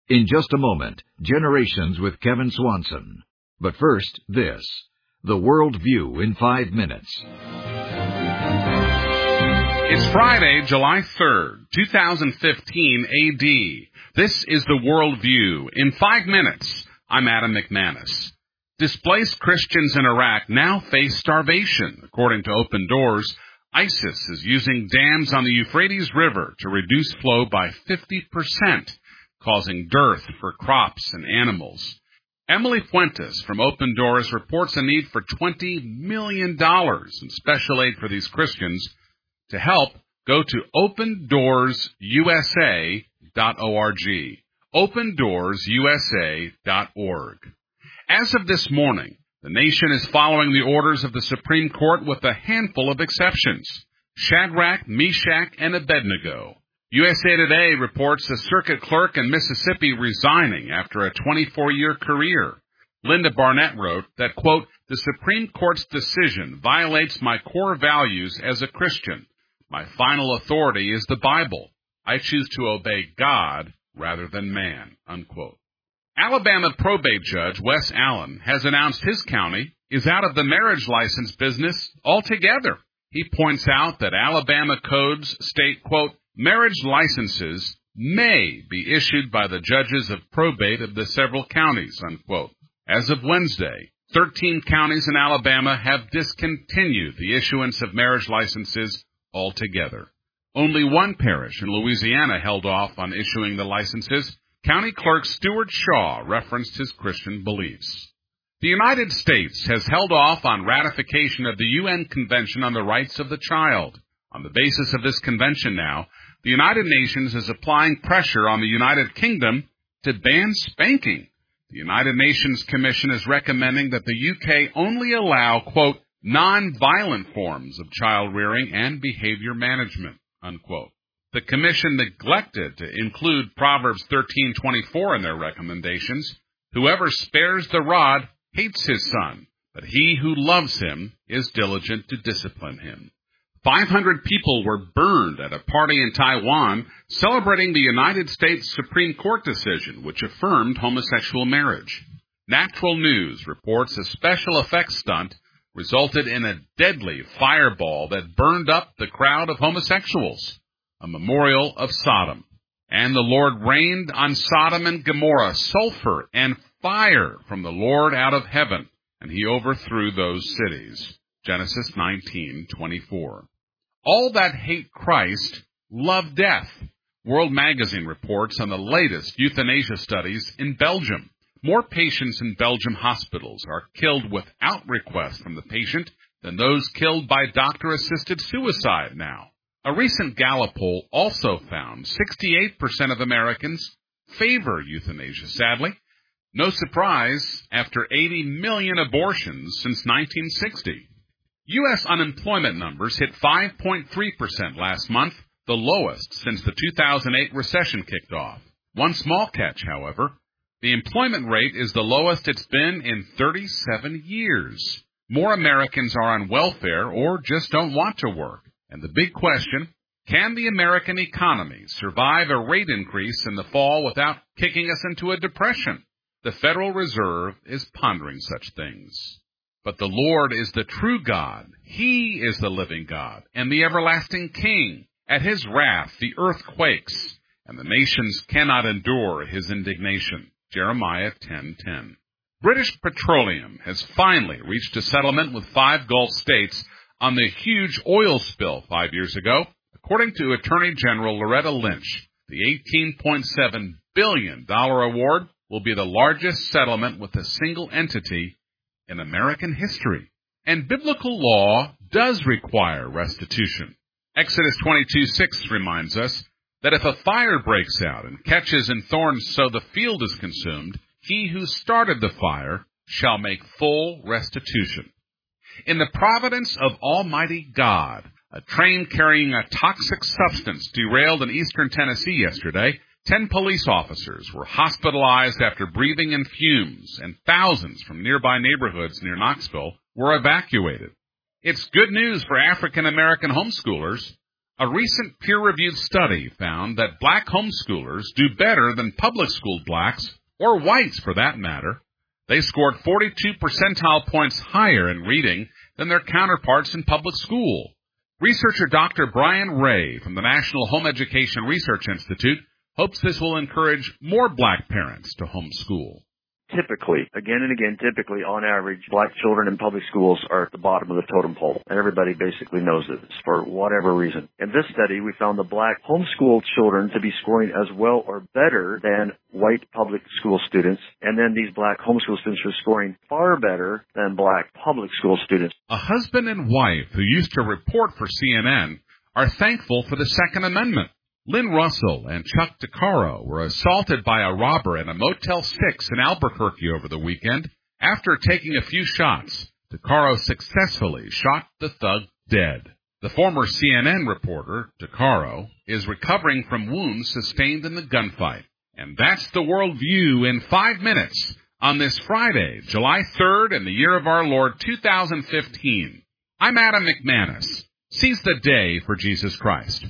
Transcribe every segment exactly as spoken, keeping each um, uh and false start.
In just a moment, Generations with Kevin Swanson. But first, this. The World View in five minutes. It's Friday, July third, two thousand fifteen A D. This is The World View in five minutes. I'm Adam McManus. Displaced Christians in Iraq now face starvation. According to Open Doors, ISIS is using dams on the Euphrates River to reduce flow by fifty percent, causing dearth for crops and animals. Emily Fuentes from Open Doors reports a need for twenty million dollars in special aid for these Christians. To help, go to open doors u s a dot org. open doors u s a dot org. As of this morning, the nation is following the orders of the Supreme Court with a handful of exceptions. Shadrach, Meshach, and Abednego. U S A Today reports a circuit clerk in Mississippi resigning after a twenty-four-year career. Linda Barnett wrote that, quote, "The Supreme Court's decision violates my core values as a Christian. My final authority is the Bible. I choose to obey God rather than man," unquote. Alabama probate judge Wes Allen has announced his county is out of the marriage license business altogether. He points out that Alabama codes state, quote, "Marriage licenses may be issued by the judges of probate of the several counties," unquote. As of Wednesday, thirteen counties in Alabama have discontinued the issuance of marriage licenses altogether. Only one parish in Louisiana held off on issuing the licenses. County Clerk Stuart Shaw referenced his Christian beliefs. The United States has held off on ratification of the U N Convention on the Rights of the Child. On the basis of this convention now, the United Nations is applying pressure on the United Kingdom to ban spanking. The United Nations Commission is recommending that the U K only allow, quote, non-violent forms of child rearing and behavior management, unquote. The Commission neglected to include Proverbs thirteen twenty-four in their recommendations. Whoever spares the rod hates his son, but he who loves him is diligent to discipline him. five hundred people were burned at a party in Taiwan celebrating the United States Supreme Court decision which affirmed homosexual marriage. Natural News reports a special effects stunt resulted in a deadly fireball that burned up the crowd of homosexuals, a memorial of Sodom. And the Lord rained on Sodom and Gomorrah sulfur and fire from the Lord out of heaven, and he overthrew those cities. Genesis nineteen twenty-four. All that hate Christ love death. World Magazine reports on the latest euthanasia studies in Belgium. More patients in Belgium hospitals are killed without request from the patient than those killed by doctor-assisted suicide now. A recent Gallup poll also found sixty-eight percent of Americans favor euthanasia, sadly. No surprise after eighty million abortions since nineteen sixty. U S unemployment numbers hit five point three percent last month, the lowest since the two thousand eight recession kicked off. One small catch, however. The employment rate is the lowest it's been in thirty-seven years. More Americans are on welfare or just don't want to work. And the big question, can the American economy survive a rate increase in the fall without kicking us into a depression? The Federal Reserve is pondering such things. But the Lord is the true God. He is the living God and the everlasting King. At his wrath the earth quakes, and the nations cannot endure his indignation. Jeremiah ten ten. British Petroleum has finally reached a settlement with five Gulf states on the huge oil spill five years ago. According to Attorney General Loretta Lynch, the eighteen point seven billion dollars award will be the largest settlement with a single entity in American history. And biblical law does require restitution. Exodus twenty-two six reminds us that if a fire breaks out and catches in thorns so the field is consumed, he who started the fire shall make full restitution. In the providence of Almighty God, a train carrying a toxic substance derailed in eastern Tennessee yesterday. Ten police officers were hospitalized after breathing in fumes, and thousands from nearby neighborhoods near Knoxville were evacuated. It's good news for African-American homeschoolers. A recent peer-reviewed study found that black homeschoolers do better than public-schooled blacks, or whites for that matter. They scored forty-two percentile points higher in reading than their counterparts in public school. Researcher Doctor Brian Ray from the National Home Education Research Institute hopes this will encourage more black parents to homeschool. Typically, again and again, typically, on average, black children in public schools are at the bottom of the totem pole. And everybody basically knows this for whatever reason. In this study, we found the black homeschooled children to be scoring as well or better than white public school students. And then these black homeschool students were scoring far better than black public school students. A husband and wife who used to report for C N N are thankful for the Second Amendment. Lynn Russell and Chuck DeCaro were assaulted by a robber in a Motel six in Albuquerque over the weekend. After taking a few shots, DeCaro successfully shot the thug dead. The former C N N reporter, DeCaro, is recovering from wounds sustained in the gunfight. And that's the World View in five minutes on this Friday, July third, in the year of our Lord two thousand fifteen. I'm Adam McManus. Seize the day for Jesus Christ.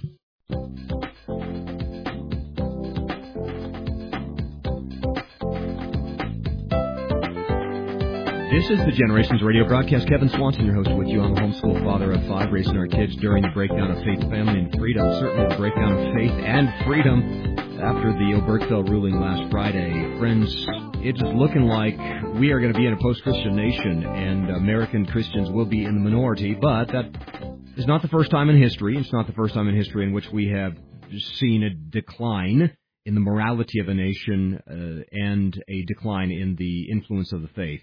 This is the Generations Radio broadcast. Kevin Swanson, your host, with you. I'm a homeschool father of five, raising our kids during the breakdown of faith, family, and freedom. Certainly the breakdown of faith and freedom after the Obergefell ruling last Friday. Friends, it is looking like we are going to be in a post-Christian nation, and American Christians will be in the minority, but that is not the first time in history. It's not the first time in history in which we have seen a decline in the morality of a nation uh, and a decline in the influence of the faith.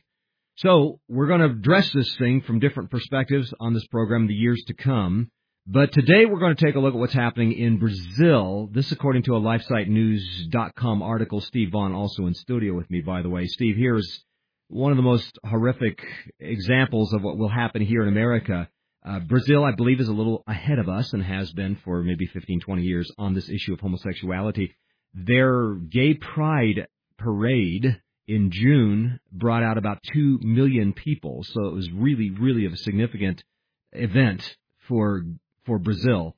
So we're going to address this thing from different perspectives on this program in the years to come. But today we're going to take a look at what's happening in Brazil. This according to a LifeSite News dot com article. Steve Vaughn also in studio with me, by the way. Steve, here's one of the most horrific examples of what will happen here in America. Uh, Brazil, I believe, is a little ahead of us and has been for maybe fifteen, twenty years on this issue of homosexuality. Their gay pride parade in June brought out about two million people, so it was really, really a significant event for for Brazil.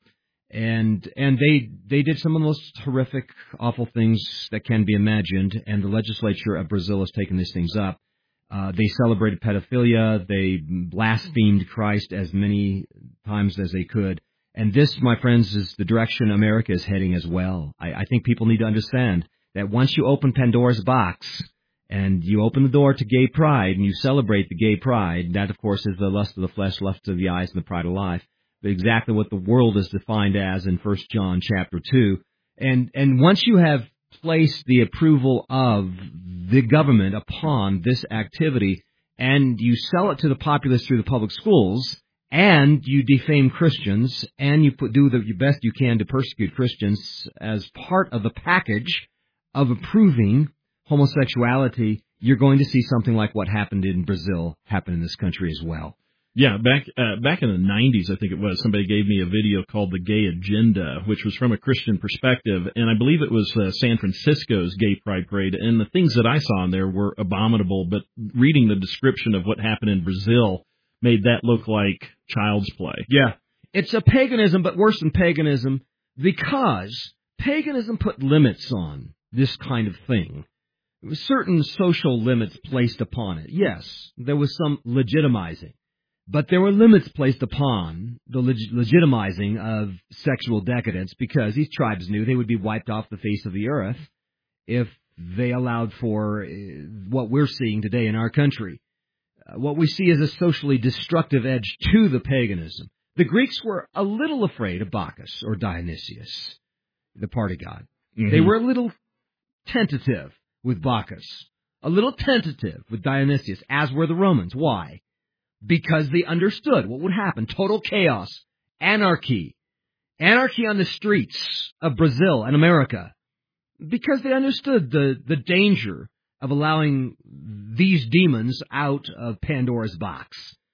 And and they they did some of the most horrific, awful things that can be imagined, and the legislature of Brazil has taken these things up. Uh, they celebrated pedophilia, they blasphemed Christ as many times as they could. And this, my friends, is the direction America is heading as well. I, I think people need to understand that once you open Pandora's box, and you open the door to gay pride, and you celebrate the gay pride, that, of course, is the lust of the flesh, lust of the eyes, and the pride of life. But exactly what the world is defined as in First John chapter two. And and once you have placed the approval of the government upon this activity, and you sell it to the populace through the public schools, and you defame Christians, and you put, do the best you can to persecute Christians as part of the package of approving homosexuality, you're going to see something like what happened in Brazil happen in this country as well. Yeah, back uh, back in the nineties, I think it was, somebody gave me a video called The Gay Agenda, which was from a Christian perspective, and I believe it was uh, San Francisco's Gay Pride Parade, and the things that I saw in there were abominable, but reading the description of what happened in Brazil made that look like child's play. Yeah, it's a paganism, but worse than paganism, because paganism put limits on this kind of thing. There were certain social limits placed upon it. Yes, there was some legitimizing, but there were limits placed upon the leg- legitimizing of sexual decadence because these tribes knew they would be wiped off the face of the earth if they allowed for what we're seeing today in our country. Uh, what we see is a socially destructive edge to the paganism. The Greeks were a little afraid of Bacchus or Dionysius, the party god. Mm-hmm. They were a little tentative with Bacchus, a little tentative with Dionysius, as were the Romans. Why? Because they understood what would happen. Total chaos, anarchy, anarchy on the streets of Brazil and America, because they understood the, the danger of allowing these demons out of Pandora's box.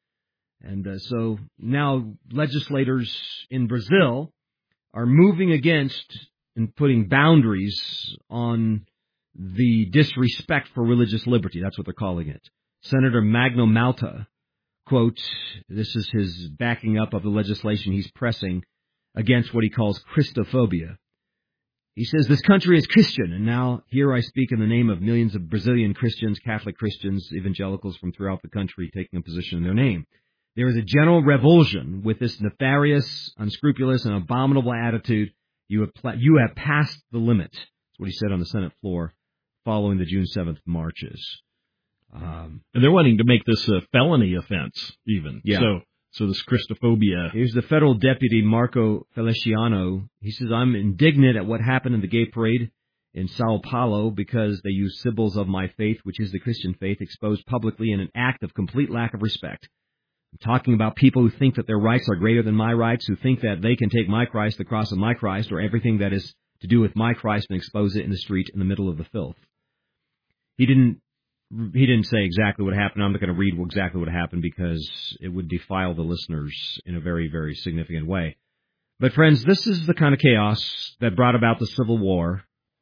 And uh, so now legislators in Brazil are moving against and putting boundaries on the disrespect for religious liberty. That's what they're calling it. Senator Magno Malta, quote, this is his backing up of the legislation he's pressing against what he calls Christophobia. He says, this country is Christian, and now here I speak in the name of millions of Brazilian Christians, Catholic Christians, evangelicals from throughout the country taking a position in their name. There is a general revulsion with this nefarious, unscrupulous, and abominable attitude. You have, pla- you have passed the limit. That's what he said on the Senate floor following the June seventh marches. Um, and they're wanting to make this a felony offense, even. Yeah. So, so this Christophobia. Here's the federal deputy, Marco Feliciano. He says, I'm indignant at what happened in the gay parade in Sao Paulo because they used symbols of my faith, which is the Christian faith, exposed publicly in an act of complete lack of respect. I'm talking about people who think that their rights are greater than my rights, who think that they can take my Christ, the cross of my Christ, or everything that is to do with my Christ and expose it in the street in the middle of the filth. He didn't He didn't say exactly what happened. I'm not going to read exactly what happened because it would defile the listeners in a very, very significant way. But friends, this is the kind of chaos that brought about the civil war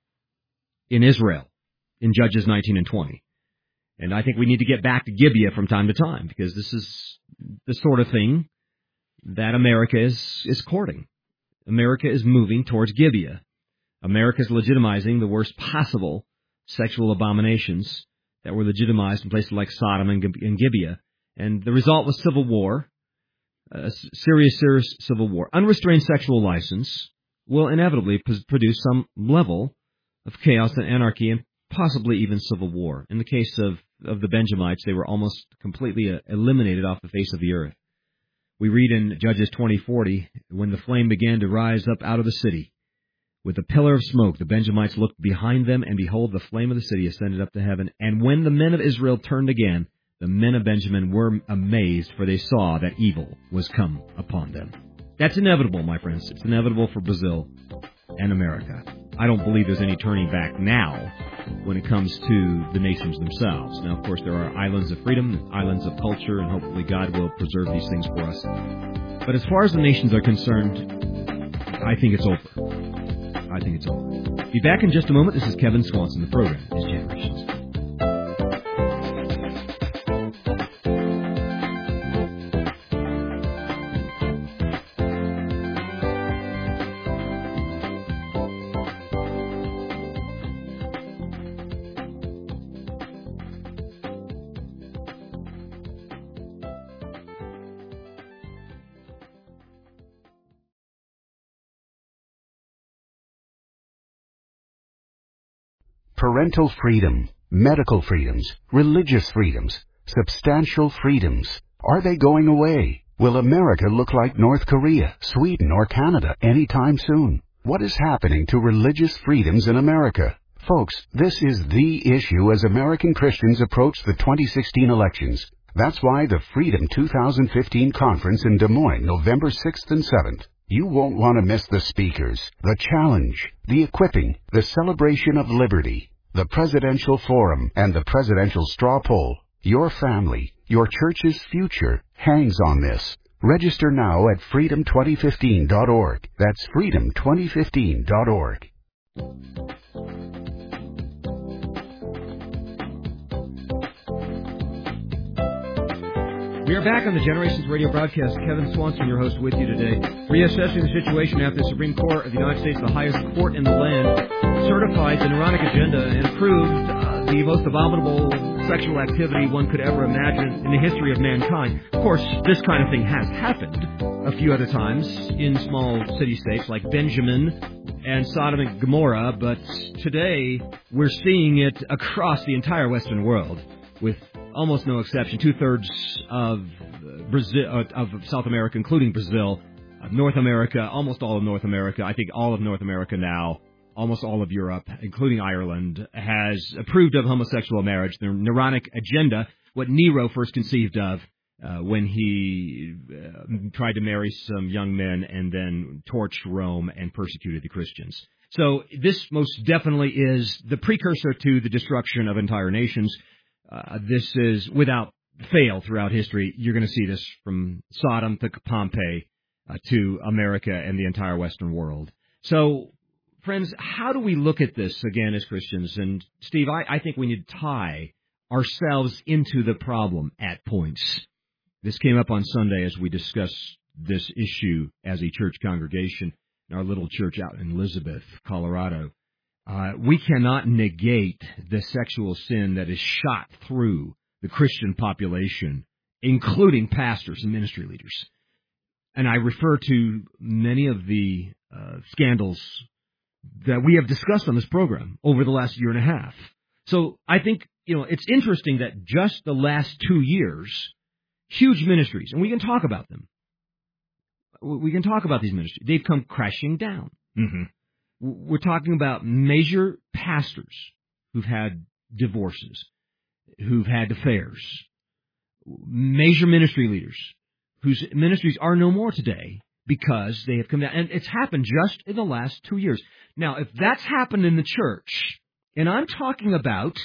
in Israel in Judges nineteen and twenty. And I think we need to get back to Gibeah from time to time because this is the sort of thing that America is, is courting. America is moving towards Gibeah. America is legitimizing the worst possible sexual abominations that were legitimized in places like Sodom and Gibeah. And the result was civil war, a serious, serious civil war. Unrestrained sexual license will inevitably produce some level of chaos and anarchy and possibly even civil war. In the case of, of the Benjamites, they were almost completely uh, eliminated off the face of the earth. We read in Judges twenty forty, when the flame began to rise up out of the city, with a pillar of smoke, the Benjamites looked behind them, and behold, the flame of the city ascended up to heaven. And when the men of Israel turned again, the men of Benjamin were amazed, for they saw that evil was come upon them. That's inevitable, my friends. It's inevitable for Brazil and America. I don't believe there's any turning back now when it comes to the nations themselves. Now, of course, there are islands of freedom, islands of culture, and hopefully God will preserve these things for us. But as far as the nations are concerned, I think it's over. I think it's over. Be back in just a moment. This is Kevin Swanson. The program is Generations. Parental freedom, medical freedoms, religious freedoms, substantial freedoms. Are they going away? Will America look like North Korea, Sweden, or Canada anytime soon? What is happening to religious freedoms in America? Folks, this is the issue as American Christians approach the twenty sixteen elections. That's why the Freedom two thousand fifteen conference in Des Moines, November sixth and seventh. You won't want to miss the speakers, the challenge, the equipping, the celebration of liberty, the presidential forum, and the presidential straw poll. Your family, your church's future hangs on this. Register now at freedom twenty fifteen dot org. That's freedom twenty fifteen dot org. We are back on the Generations Radio broadcast. Kevin Swanson, your host, with you today. Reassessing the situation after the Supreme Court of the United States, the highest court in the land, certified the Neuronic Agenda and approved uh, the most abominable sexual activity one could ever imagine in the history of mankind. Of course, this kind of thing has happened a few other times in small city-states like Benjamin and Sodom and Gomorrah, but today we're seeing it across the entire Western world with almost no exception. Two-thirds of Brazil, uh, of South America, including Brazil, uh, North America, almost all of North America, I think all of North America now, almost all of Europe, including Ireland, has approved of homosexual marriage. The Neuronic Agenda, what Nero first conceived of uh, when he uh, tried to marry some young men and then torched Rome and persecuted the Christians. So this most definitely is the precursor to the destruction of entire nations. Uh, this is, without fail, throughout history, you're going to see this from Sodom to Pompeii uh, to America and the entire Western world. So, friends, how do we look at this, again, as Christians? And, Steve, I, I think we need to tie ourselves into the problem at points. This came up on Sunday as we discussed this issue as a church congregation in our little church out in Elizabeth, Colorado. Uh, we cannot negate the sexual sin that is shot through the Christian population, including pastors and ministry leaders. And I refer to many of the uh, scandals that we have discussed on this program over the last year and a half. So I think, you know, it's interesting that just the last two years, huge ministries, and we can talk about them. We can talk about these ministries. They've come crashing down. Mm-hmm. We're talking about major pastors who've had divorces, who've had affairs, major ministry leaders whose ministries are no more today because they have come down. And it's happened just in the last two years. Now, if that's happened in the church, and I'm talking about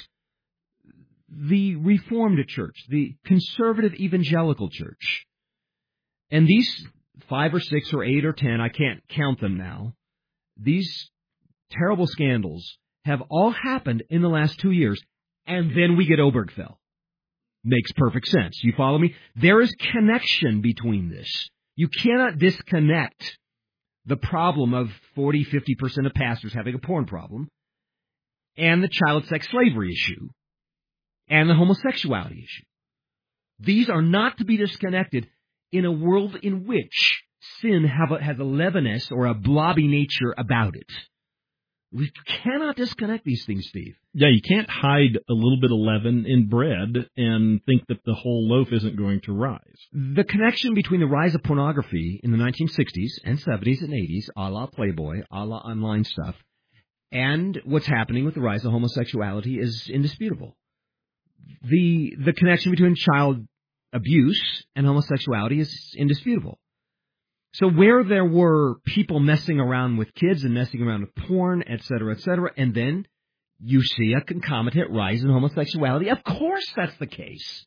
the Reformed church, the conservative evangelical church, and these five or six or eight or ten, I can't count them now, these terrible scandals have all happened in the last two years, and then we get Obergefell. Makes perfect sense. You follow me? There is connection between this. You cannot disconnect the problem of forty, fifty percent of pastors having a porn problem and the child sex slavery issue and the homosexuality issue. These are not to be disconnected in a world in which sin have a, has a leavenous or a blobby nature about it. We cannot disconnect these things, Steve. Yeah, you can't hide a little bit of leaven in bread and think that the whole loaf isn't going to rise. The connection between the rise of pornography in the nineteen sixties and seventies and eighties, a la Playboy, a la online stuff, and what's happening with the rise of homosexuality is indisputable. The the connection between child abuse and homosexuality is indisputable. So where there were people messing around with kids and messing around with porn, et cetera, et cetera, and then you see a concomitant rise in homosexuality, of course that's the case.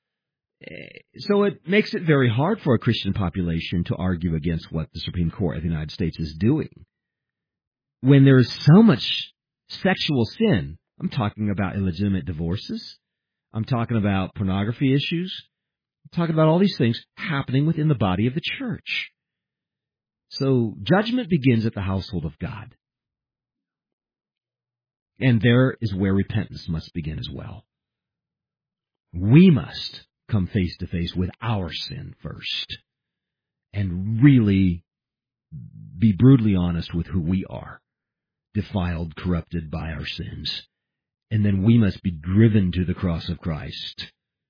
So it makes it very hard for a Christian population to argue against what the Supreme Court of the United States is doing. When there is so much sexual sin, I'm talking about illegitimate divorces, I'm talking about pornography issues, I'm talking about all these things happening within the body of the church. So judgment begins at the household of God. And there is where repentance must begin as well. We must come face to face with our sin first and really be brutally honest with who we are, defiled, corrupted by our sins. And then we must be driven to the cross of Christ.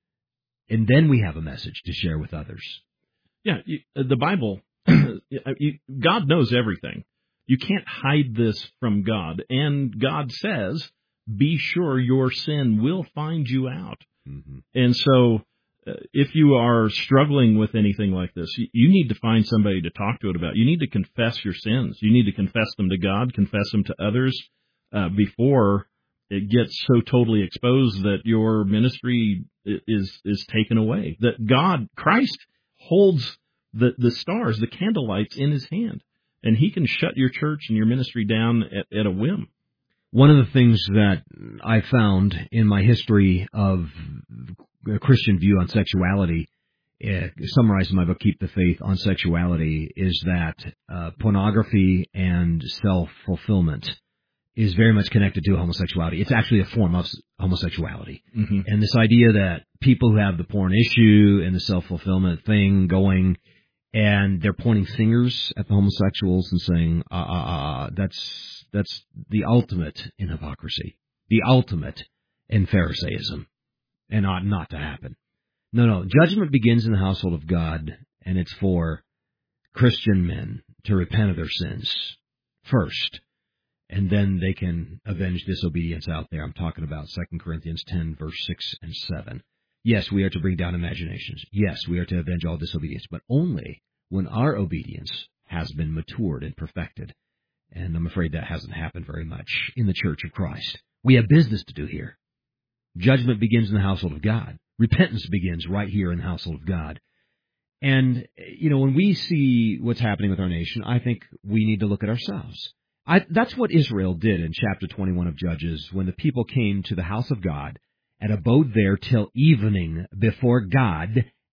And then we have a message to share with others. Yeah, you, the Bible, you, God knows everything. You can't hide this from God. And God says, be sure your sin will find you out. Mm-hmm. And so uh, if you are struggling with anything like this, you, you need to find somebody to talk to it about. You need to confess your sins. You need to confess them to God, confess them to others uh, before it gets so totally exposed that your ministry is is taken away. That God, Christ, holds the, the stars, the candlelights in his hand, and he can shut your church and your ministry down at, at a whim. One of the things that I found in my history of a Christian view on sexuality, uh, summarized in my book, Keep the Faith on Sexuality, is that uh, pornography and self-fulfillment is very much connected to homosexuality. It's actually a form of homosexuality. Mm-hmm. And this idea that people who have the porn issue and the self-fulfillment thing going, and they're pointing fingers at the homosexuals and saying, uh, uh, uh, that's, that's the ultimate in hypocrisy, the ultimate in Pharisaism, and ought not to happen. No, no, judgment begins in the household of God, and it's for Christian men to repent of their sins first. And then they can avenge disobedience out there. I'm talking about Second Corinthians ten, verse six and seven. Yes, we are to bring down imaginations. Yes, we are to avenge all disobedience, but only when our obedience has been matured and perfected. And I'm afraid that hasn't happened very much in the Church of Christ. We have business to do here. Judgment begins in the household of God. Repentance begins right here in the household of God. And, you know, when we see what's happening with our nation, I think we need to look at ourselves. I, that's what Israel did in chapter twenty-one of Judges, when the people came to the house of God and abode there till evening before God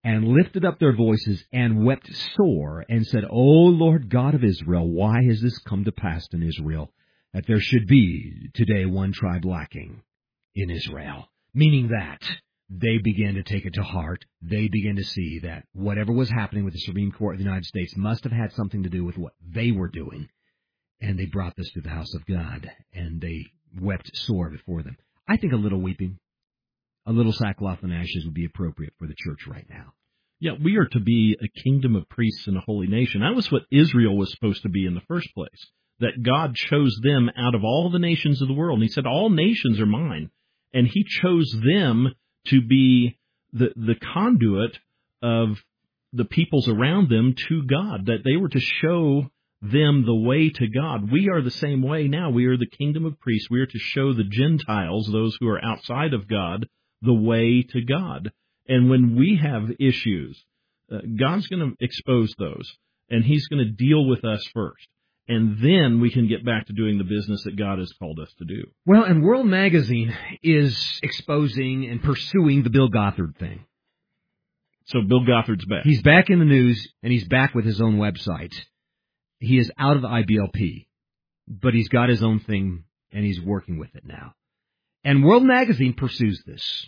and lifted up their voices and wept sore and said, O Lord God of Israel, why has this come to pass in Israel, that there should be today one tribe lacking in Israel? Meaning that they began to take it to heart. They began to see that whatever was happening with the Supreme Court of the United States must have had something to do with what they were doing. And they brought this to the house of God, and they wept sore before them. I think a little weeping, a little sackcloth and ashes would be appropriate for the church right now. Yeah, we are to be a kingdom of priests and a holy nation. That was what Israel was supposed to be in the first place, that God chose them out of all the nations of the world. And he said, all nations are mine. And he chose them to be the, the conduit of the peoples around them to God, that they were to show them the way to God. We are the same way now. We are the kingdom of priests. We are to show the Gentiles, those who are outside of God, the way to God. And when we have issues, uh, God's going to expose those, and he's going to deal with us first. And then we can get back to doing the business that God has called us to do. Well, and World Magazine is exposing and pursuing the Bill Gothard thing. So Bill Gothard's back. He's back in the news, and he's back with his own website. He is out of the I B L P, but he's got his own thing, and he's working with it now. And World Magazine pursues this.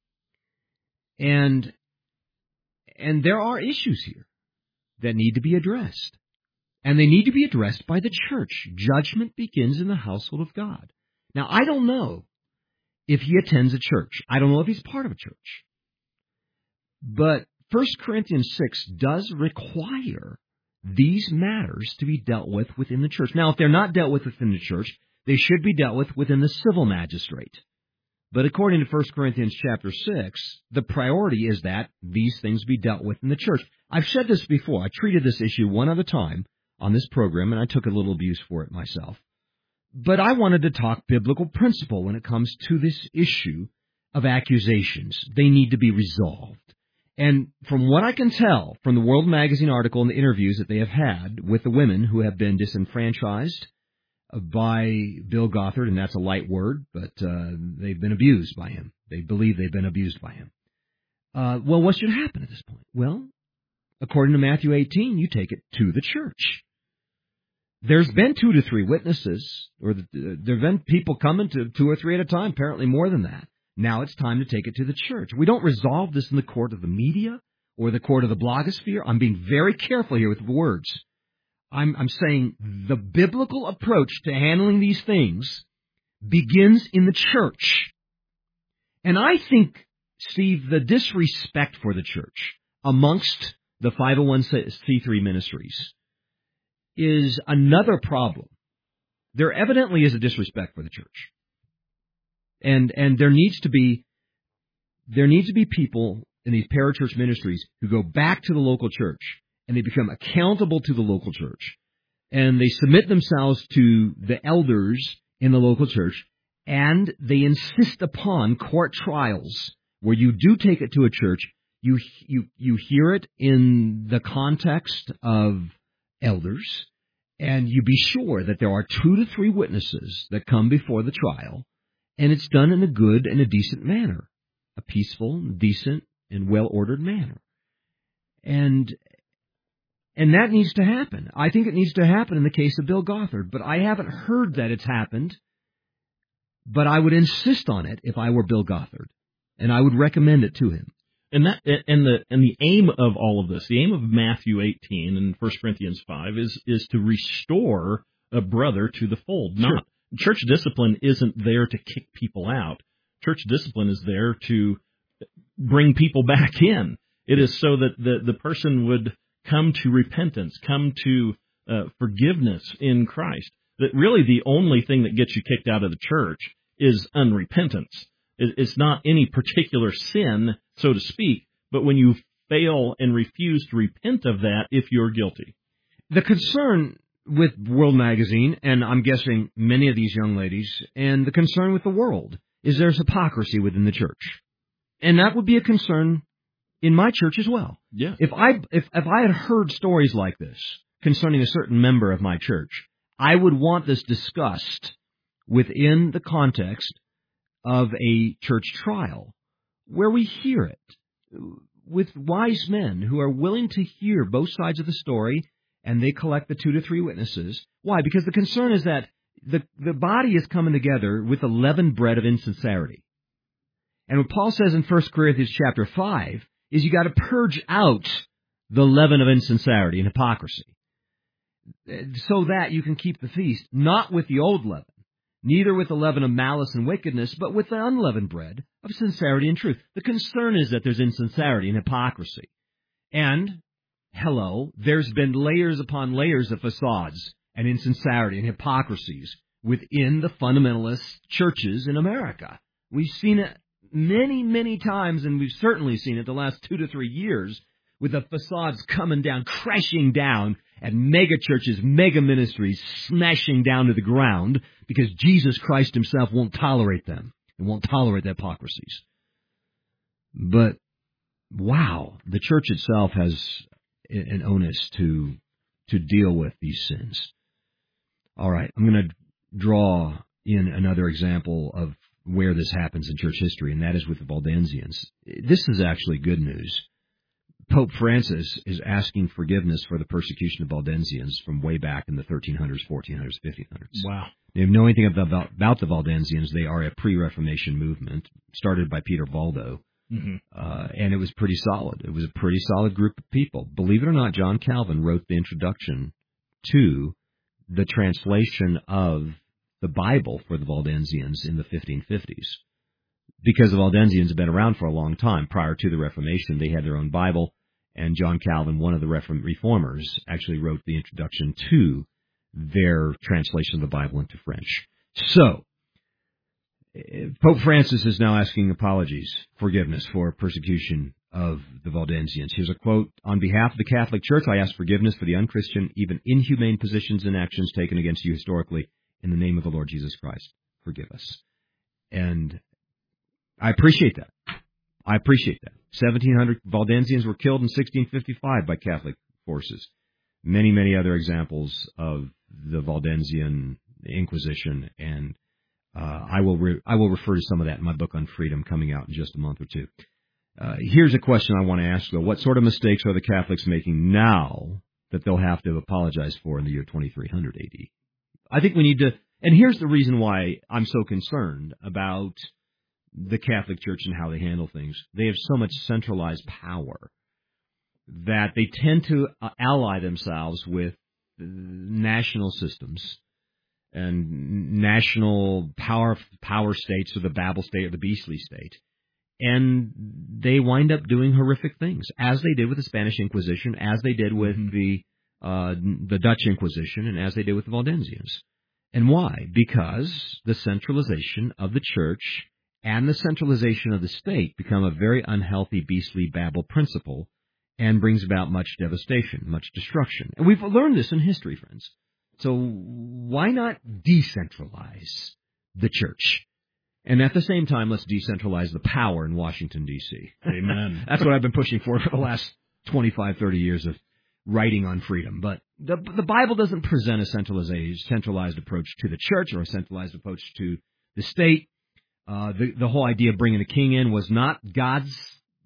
And and there are issues here that need to be addressed. And they need to be addressed by the church. Judgment begins in the household of God. Now, I don't know if he attends a church. I don't know if he's part of a church. But First Corinthians six does require these matters to be dealt with within the church. Now, if they're not dealt with within the church, they should be dealt with within the civil magistrate. But according to First Corinthians chapter six, the priority is that these things be dealt with in the church. I've said this before. I treated this issue one at a time on this program, and I took a little abuse for it myself. But I wanted to talk biblical principle when it comes to this issue of accusations. They need to be resolved. And from what I can tell from the World Magazine article and the interviews that they have had with the women who have been disenfranchised by Bill Gothard, and that's a light word, but uh, they've been abused by him. They believe they've been abused by him. Uh, well, what should happen at this point? Well, according to Matthew eighteen, you take it to the church. There's been two to three witnesses, or the, there have been people coming to two or three at a time, apparently more than that. Now it's time to take it to the church. We don't resolve this in the court of the media or the court of the blogosphere. I'm being very careful here with the words. I'm, I'm saying the biblical approach to handling these things begins in the church. And I think, Steve, the disrespect for the church amongst the five oh one c three ministries is another problem. There evidently is a disrespect for the church. And and there needs to be there needs to be people in these parachurch ministries who go back to the local church and they become accountable to the local church. And they submit themselves to the elders in the local church, and they insist upon court trials where you do take it to a church. You you you hear it in the context of elders, and you be sure that there are two to three witnesses that come before the trial, and it's done in a good and a decent manner, a peaceful, decent, and well-ordered manner. And and that needs to happen. I think it needs to happen in the case of Bill Gothard, but I haven't heard that it's happened, but I would insist on it if I were Bill Gothard, and I would recommend it to him. And that and the and the aim of all of this, the aim of Matthew eighteen and First Corinthians five is is to restore a brother to the fold. Sure. Not church discipline isn't there to kick people out. Church discipline is there to bring people back in. It is so that the the person would come to repentance, come to uh, forgiveness in Christ. That really the only thing that gets you kicked out of the church is unrepentance. It's not any particular sin, so to speak, but when you fail and refuse to repent of that, if you're guilty. The concern with World Magazine, and I'm guessing many of these young ladies, and the concern with the world, is there's hypocrisy within the church. And that would be a concern in my church as well. Yeah. If I if, if I had heard stories like this concerning a certain member of my church, I would want this discussed within the context of a church trial where we hear it. with wise men who are willing to hear both sides of the story, and they collect the two to three witnesses. Why? Because the concern is that the, the body is coming together with the leavened bread of insincerity. And what Paul says in First Corinthians chapter five is you got to purge out the leaven of insincerity and hypocrisy, so that you can keep the feast, not with the old leaven, neither with the leaven of malice and wickedness, but with the unleavened bread of sincerity and truth. The concern is that there's insincerity and hypocrisy. And, hello, there's been layers upon layers of facades and insincerity and hypocrisies within the fundamentalist churches in America. We've seen it many, many times, and we've certainly seen it the last two to three years, with the facades coming down, crashing down, and mega churches, mega ministries smashing down to the ground because Jesus Christ himself won't tolerate them and won't tolerate the hypocrisies. But, wow, the church itself has an onus to to deal with these sins. All right, I'm going to draw in another example of where this happens in church history, and that is with the Waldensians. This is actually good news. Pope Francis is asking forgiveness for the persecution of Waldensians from way back in the thirteen hundreds, fourteen hundreds, fifteen hundreds. Wow. If you know anything about, about the Waldensians, they are a pre-Reformation movement started by Peter Valdo, mm-hmm. uh, and it was pretty solid. It was a pretty solid group of people. Believe it or not, John Calvin wrote the introduction to the translation of the Bible for the Waldensians in the fifteen fifties. Because the Waldensians had been around for a long time. Prior to the Reformation, they had their own Bible, and John Calvin, one of the reformers, actually wrote the introduction to their translation of the Bible into French. So, Pope Francis is now asking apologies, forgiveness for persecution of the Waldensians. Here's a quote: "On behalf of the Catholic Church, I ask forgiveness for the unchristian, even inhumane positions and actions taken against you historically. In the name of the Lord Jesus Christ, forgive us." And I appreciate that. I appreciate that. seventeen hundred Waldensians were killed in sixteen fifty-five by Catholic forces. Many, many other examples of the Waldensian Inquisition, and uh, I will re- I will refer to some of that in my book on freedom coming out in just a month or two. Uh, here's a question I want to ask, though. What sort of mistakes are the Catholics making now that they'll have to apologize for in the year twenty-three hundred A D? I think we need to, and here's the reason why I'm so concerned about the Catholic Church and how they handle things. They have so much centralized power that they tend to ally themselves with national systems and national power power states, or the Babel state or the beastly state. And they wind up doing horrific things, as they did with the Spanish Inquisition, as they did with mm-hmm. the uh, the Dutch Inquisition, and as they did with the Waldensians. And why? Because the centralization of the church and the centralization of the state become a very unhealthy, beastly Babel principle and brings about much devastation, much destruction. And we've learned this in history, friends. So why not decentralize the church? And at the same time, let's decentralize the power in Washington, D C Amen. That's what I've been pushing for for the last twenty-five, thirty years of writing on freedom. But the, the Bible doesn't present a centralized, centralized approach to the church or a centralized approach to the state. Uh, the, the whole idea of bringing a king in was not God's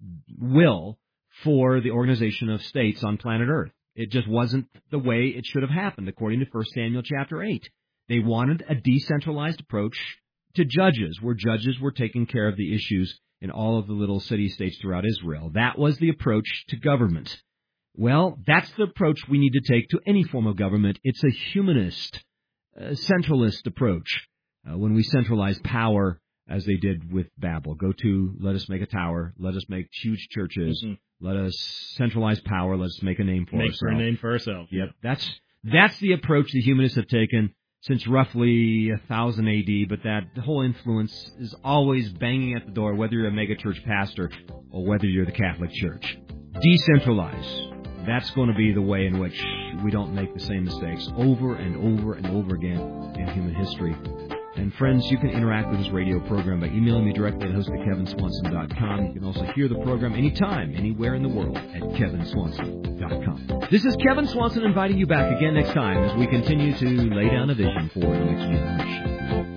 will for the organization of states on planet Earth. It just wasn't the way it should have happened, according to First Samuel chapter eight. They wanted a decentralized approach to judges, where judges were taking care of the issues in all of the little city-states throughout Israel. That was the approach to government. Well, that's the approach we need to take to any form of government. It's a humanist, uh, centralist approach. Uh, when we centralize power, as they did with Babel. Go to, let us make a tower, let us make huge churches, mm-hmm. let us centralize power, let us make a name for make ourselves. Make for a name for ourselves. Yep, that's that's the approach the humanists have taken since roughly one thousand A D, but that whole influence is always banging at the door, whether you're a megachurch pastor or whether you're the Catholic Church. Decentralize. That's going to be the way in which we don't make the same mistakes over and over and over again in human history. And friends, you can interact with this radio program by emailing me directly at host at kevin swanson dot com. You can also hear the program anytime, anywhere in the world at kevin swanson dot com. This is Kevin Swanson inviting you back again next time as we continue to lay down a vision for the next generation.